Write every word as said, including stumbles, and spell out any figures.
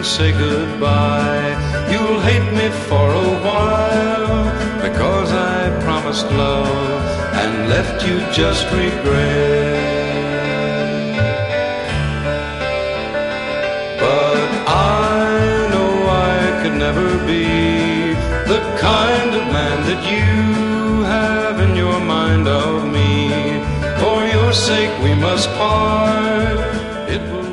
say goodbye. You'll hate me for a while, because I promised love and left you just regret. But I know I could never be the kind of man that you have in your mind of me. For your sake we must part. It will